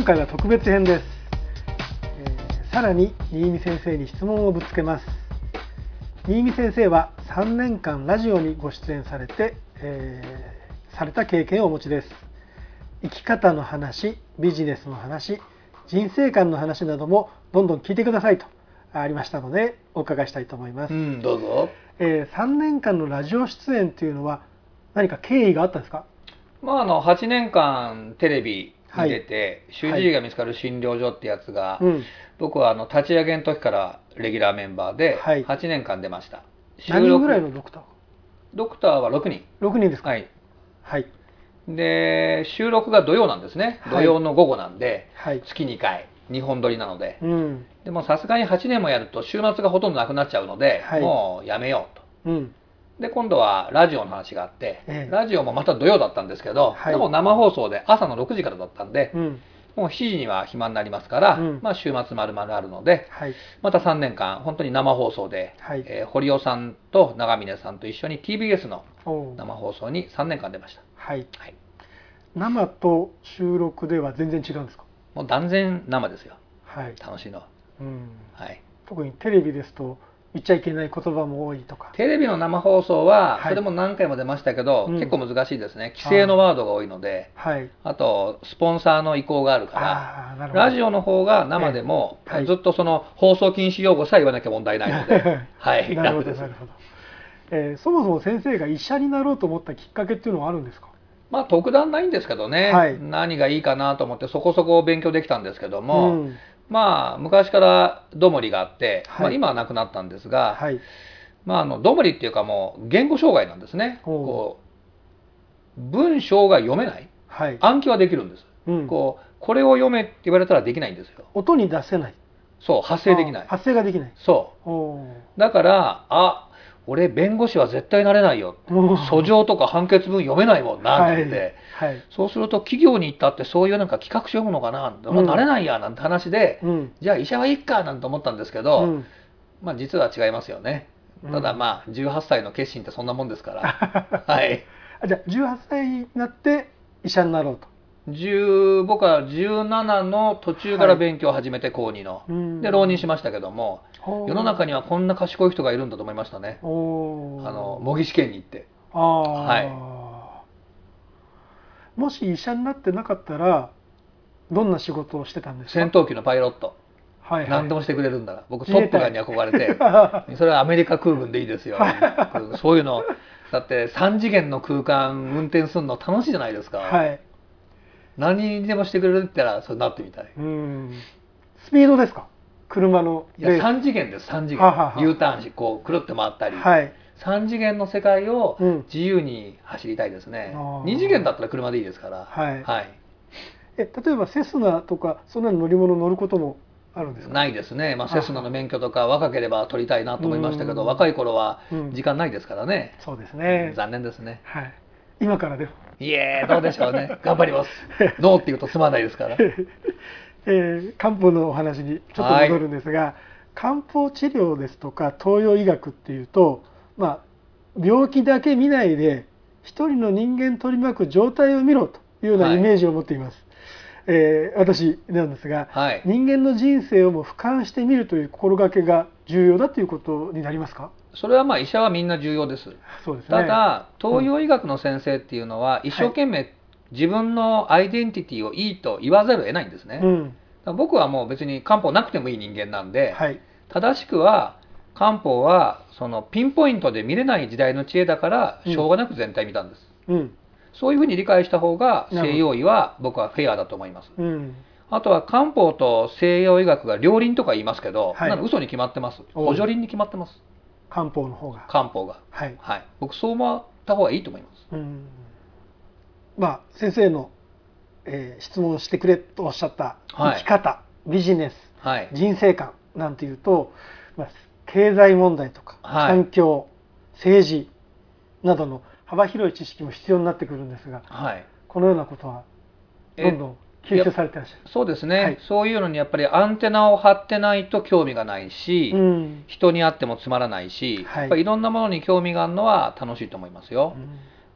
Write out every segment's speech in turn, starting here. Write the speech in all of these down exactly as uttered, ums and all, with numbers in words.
今回は特別編です。えー、さらに新見先生に質問をぶつけます。新見先生はさんねんかんラジオにご出演されて、えー、された経験をお持ちです。生き方の話、ビジネスの話、人生観の話などもどんどん聞いてくださいとありましたのでお伺いしたいと思います。 うん、どうぞ。 えー、さんねんかんのラジオ出演というのは何か経緯があったんですか？ まあ、あのはちねんかんテレビに出て、 はい、 主治医が見つかる診療所ってやつが、 はい、うん、 僕はあの立ち上げの時からレギュラーメンバーではい、 はちねんかん出ました。 何人ぐらいのドクター？ ドクターはろくにん。 ろくにんですか？ はい。 はい。 で、収録が土曜なんですね。土曜の午後なんで、 はい、 月にかい、にほん撮りなので。 うん、 でもさすがにはちねんもやると週末がほとんどなくなっちゃうので、はい、もうやめようと。うん、で、今度はラジオの話があって、ええ、ラジオもまた土曜だったんですけど、はい、でも生放送で朝のろくじからだったんで、うん、もうしちじには暇になりますから、うん、まあ週末丸々あるので、はい、またさんねんかん本当に生放送で、はい、えー、堀尾さんと長峰さんと一緒に ティービーエス の生放送にさんねんかん出ました。 はい。はい、生と収録では全然違うんですか？ もう断然生ですよ。 はい。 楽しいのは。 うん。はい。特にテレビですと言っちゃいけない言葉も多いとか。 テレビの生放送は、それも何回も出ましたけど、はい、結構難しいですね。規制のワードが多いので、あ,、はい、あと、スポンサーの意向があるから、ラジオの方が生でも、えーはい、ずっとその放送禁止用語さえ言わなきゃ問題ないので、はい、楽です。なるほど。 えー、そもそも先生が医者になろうと思ったきっかけっていうのはあるんですか？ まあ、特段ないんですけどね、はい、何がいいかなと思ってそこそこ勉強できたんですけども、うん、まあ、昔からどもりがあって、はい、まあ、今はなくなったんですが、はい、まあ、あのどもりっていうかもう言語障害なんですね。こう文章が読めない、はい、暗記はできるんです、うん、こうこれを読めって言われたらできないんですよ。 音に出せない。 そう、発声できない。 発声ができない。 そう。だから、あ、俺弁護士は絶対なれないよ。訴状とか判決文読めないもんなって言って、はいはい、そうすると企業に行ったってそういうなんか企画書読むのかな、うん、なれないやなんて話で、うん、じゃあ医者はいいかなんて思ったんですけど、うん、まあ実は違いますよね。ただまあじゅうはっさいの決心ってそんなもんですから。はい。 じゃあじゅうはっさいになって医者になろうと。 僕はじゅうななの途中から勉強を始めて、高にの、はい、で浪人しましたけども、世の中にはこんな賢い人がいるんだと思いましたね。あの模擬試験に行って。あ、はい、 もし医者になってなかったらどんな仕事をしてたんですか？ 戦闘機のパイロット、はいはい、何でもしてくれるんだら。僕トップガンに憧れてそれはアメリカ空軍でいいですよそういうのだってさん次元の空間運転するの楽しいじゃないですか。はい、何にでもしてくれるって言ったらそれになってみたい。 うん、スピードですか？車のいやさん次元です。さん次元、ははは U ターンしこうくるって回ったり、はい、さん次元の世界を自由に走りたいですね、うん、に次元だったら車でいいですから。はい、はい、 え例えばセスナとかそんな乗り物乗ることもあるんですか？ ないですね、まあ、セスナの免許とか若ければ取りたいなと思いましたけど、若い頃は時間ないですからね、 うん、そうですね、 残念ですね。 はい、今からでもいえどうでしょうね頑張りますノーって言うとすまないですからえー、漢方のお話にちょっと戻るんですが、はい、漢方治療ですとか東洋医学っていうと、まあ、病気だけ見ないで一人の人間取り巻く状態を見ろというようなイメージを持っています、はい、えー、私なんですが、はい、人間の人生をも俯瞰してみるという心がけが重要だということになりますか？ それはまあ医者はみんな重要です。そうですね、ただ東洋医学の先生っていうのは一生懸命、はい、自分のアイデンティティをいいと言わざるを得ないんですね、うん、僕はもう別に漢方なくてもいい人間なんで、はい、正しくは漢方はそのピンポイントで見れない時代の知恵だからしょうがなく全体見たんです、うん、そういうふうに理解した方が西洋医は僕はフェアだと思います、うん、あとは漢方と西洋医学が両輪とか言いますけど、はい、なんか嘘に決まってます。補助輪に決まってます。 漢方の方が漢方が、はいはい、僕そう思った方がいいと思います。うん、 まあ先生の、えー、質問してくれとおっしゃった生き方、はい、ビジネス、はい、人生観なんていうと、まあ、経済問題とか、はい、環境、政治などの幅広い知識も必要になってくるんですが、はい、このようなことはどんどん吸収されてらっしゃる。 そうですね、はい、そういうのにやっぱりアンテナを張ってないと興味がないし、うん、人に会ってもつまらないし、はい、やっぱりいろんなものに興味があるのは楽しいと思いますよ、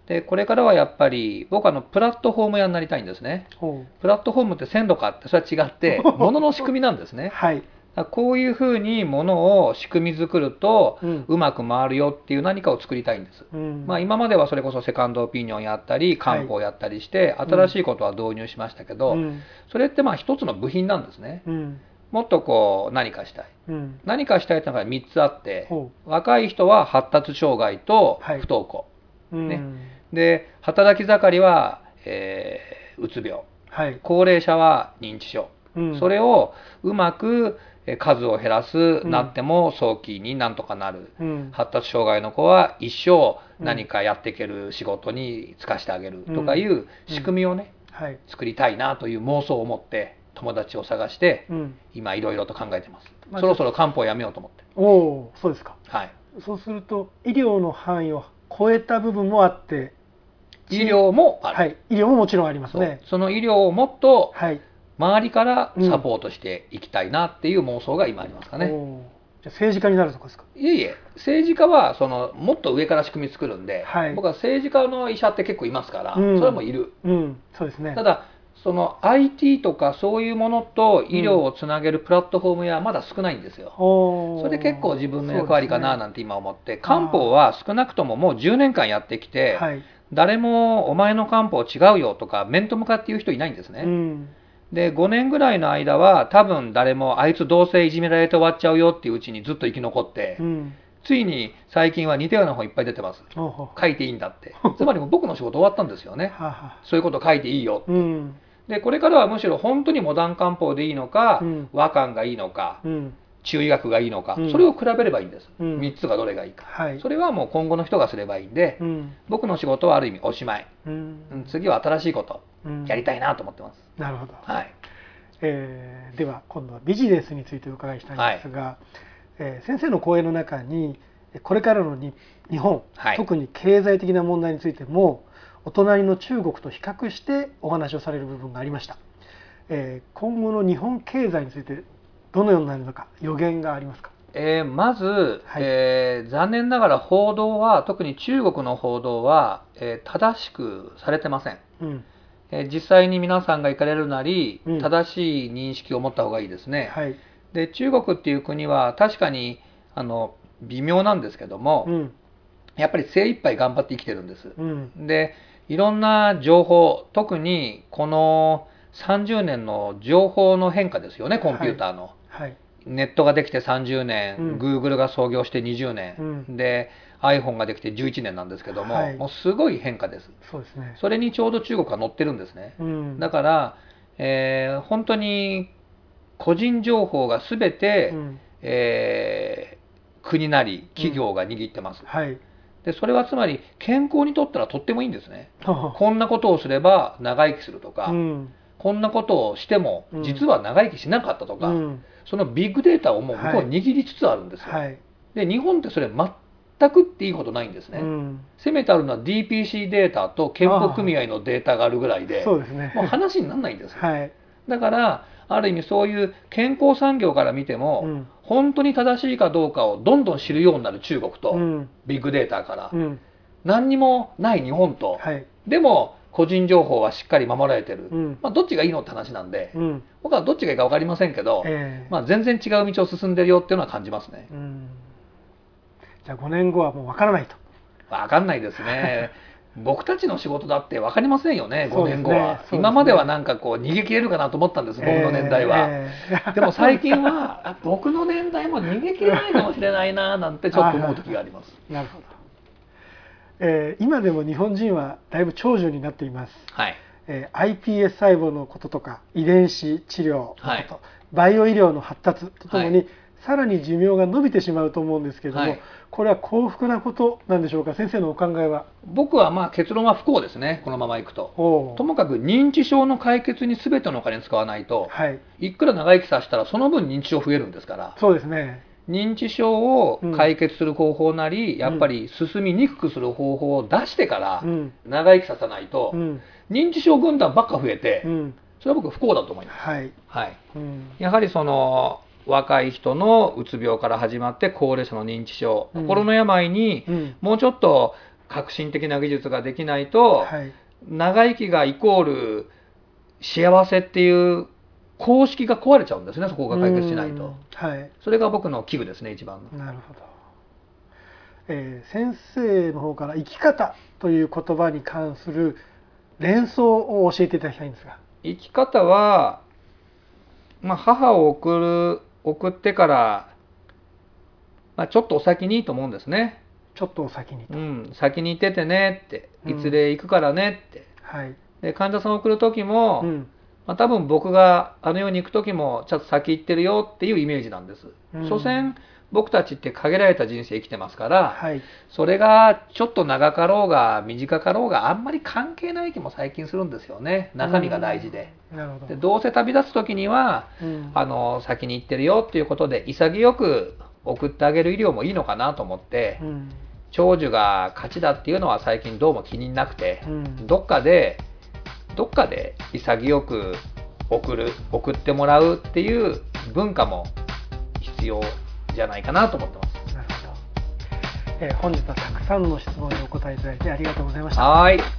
でこれからはやっぱり僕はあのプラットフォーム屋になりたいんですね。プラットフォームって線路かってそれは違って物の仕組みなんですね。 はい、 こういうふうに物を仕組み作るとうまく回るよっていう何かを作りたいんです、うん、まあ、今まではそれこそセカンドオピニオンやったり漢方やったりして、はい、新しいことは導入しましたけど、うん、それってまあ一つの部品なんですね、うん、もっとこう何かしたい、うん、何かしたいってのがみっつあって、若い人は発達障害と不登校、はいね、で働き盛りは、えー、うつ病、はい、高齢者は認知症、うん、それをうまく数を減らす、うん、なっても早期になんとかなる、うん、発達障害の子は一生何かやっていける仕事に就かしてあげるとかいう仕組みをね、うんはい、作りたいなという妄想を持って友達を探して、うん、今いろいろと考えてます、まあ、そろそろ漢方をやめようと思って。 おお、そうですか。 はい、 そうすると医療の範囲を超えた部分もあって医療もある、 はい、医療ももちろんありますね。 そ, その医療をもっと、はい周りからサポートしていきたいなっていう妄想が今ありますかね、うん、 じゃあ政治家になるとかですか。 いえいえ、政治家はそのもっと上から仕組み作るんで、はい、僕は政治家の医者って結構いますから、うん、それもいる、 うん、そうですね。 ただその アイティー とかそういうものと医療をつなげるプラットフォームやまだ少ないんですよ、うん、それ結構自分の役割かななんて今思って、ね、漢方は少なくとももうじゅうねんかんやってきて、はい、誰もお前の漢方違うよとか面と向かって言う人いないんですね、うんでごねんぐらいの間は多分誰もあいつどうせいじめられて終わっちゃうよっていううちにずっと生き残って、うん、ついに最近は似たような本いっぱい出てます。書いていいんだってつまりもう僕の仕事終わったんですよねそういうこと書いていいよって、うん、でこれからはむしろ本当にモダン漢方でいいのか、うん、和漢がいいのか、うん、中医学がいいのか、うん、それを比べればいいんです、うん、みっつがどれがいいか、はい、それはもう今後の人がすればいいんで、うん、僕の仕事はある意味おしまい、うん、次は新しいことやりたいなと思ってます、 なるほど、 はいえー、では今度はビジネスについてお伺いしたいんですが、はいえー、先生の講演の中にこれからのに日本、はい、特に経済的な問題についてもお隣の中国と比較してお話をされる部分がありました、えー、今後の日本経済についてどのようになるのか予言がありますか。 えー、まず、はいえー、残念ながら報道は特に中国の報道は、えー、正しくされてません、うん実際に皆さんが行かれるなり、うん、正しい認識を持った方がいいですね、はい、で中国っていう国は確かにあの微妙なんですけども、うん、やっぱり精一杯頑張って生きてるんです、うん、でいろんな情報特にこのさんじゅうねんの情報の変化ですよねコンピューターの、はいはい、ネットができてさんじゅうねん、うん、Google が創業してにじゅうねん、うん、でiPhone ができてじゅういちねんなんですけども、はい、もうすごい変化です。 そうですね。 それにちょうど中国が乗ってるんですね。うん、だから、えー、本当に個人情報がすべて、うんえー、国なり企業が握ってます、うんはい。でそれはつまり健康にとったらとってもいいんですね。こんなことをすれば長生きするとか、うん、こんなことをしても実は長生きしなかったとか、うん、そのビッグデータをもう向こうは握りつつあるんですよ。はい、で日本ってそれ全全くっていいことないんですね、うん、せめてあるのは ディーピーシー データと健保組合のデータがあるぐらいで、そうですね、もう話にならないんです、はい、だからある意味そういう健康産業から見ても、うん、本当に正しいかどうかをどんどん知るようになる中国と、うん、ビッグデータから、うん、何にもない日本と、はい、でも個人情報はしっかり守られてる、うんまあ、どっちがいいのって話なんで、うん、僕はどっちがいいか分かりませんけど、えーまあ、全然違う道を進んでるよっていうのは感じますね、うんじゃあごねんごはもう分からないと。 分かんないですね僕たちの仕事だって分かりませんよねごねんごは、ねね、今まではなんかこう逃げ切れるかなと思ったんです、僕の年代は、えーえー、でも最近は僕の年代も逃げ切れないかもしれないななんてちょっと思う時がありますなるほど、えー、今でも日本人はだいぶ長寿になっています、はいえー、アイピーエス 細胞のこととか遺伝子治療のこと、はい、バイオ医療の発達とともに、はいさらに寿命が伸びてしまうと思うんですけれども、はい、これは幸福なことなんでしょうか。先生のお考えは。 僕はまあ結論は不幸ですね、このままいくと。ともかく認知症の解決に全てのお金使わないと、はい、いくら長生きさせたらその分認知症増えるんですから。 そうですね。 認知症を解決する方法なり、うん、やっぱり進みにくくする方法を出してから長生きさせないと、うん、認知症軍団ばっか増えて、うん、それは僕不幸だと思います。はいはいうん、やはりその若い人のうつ病から始まって高齢者の認知症、うん、心の病にもうちょっと革新的な技術ができないと、 はい、 長生きがイコール幸せっていう公式が壊れちゃうんですね、そこが解決しないと。 はい、それが僕の危惧ですね、一番の。 なるほど。えー、先生の方から生き方という言葉に関する連想を教えていただきたいんですが。 生き方は、まあ、母を送る送ってから、まあ、ちょっとお先にと思うんですね。 ちょっとお先にと、 うん、先に行っててねって、いつで行くからねって、 うん、はい、 で患者さんを送る時も、 うんまあ、多分僕があの世に行く時もちょっと先行ってるよっていうイメージなんです。 うん、 所詮僕たちって限られた人生生きてますから、 はい、 それがちょっと長かろうが短かろうがあんまり関係ない気も最近するんですよね。中身が大事で。 うん、なるほど。 でどうせ旅立つ時には、うん、あの先に行ってるよっていうことで潔く送ってあげる医療もいいのかなと思って、うん、長寿が勝ちだっていうのは最近どうも気になくて、うん、どっかでどっかで潔く送る送ってもらうっていう文化も必要じゃないかなと思ってます。 なるほど。えー、本日はたくさんの質問にお答えいただいてありがとうございました。 はい。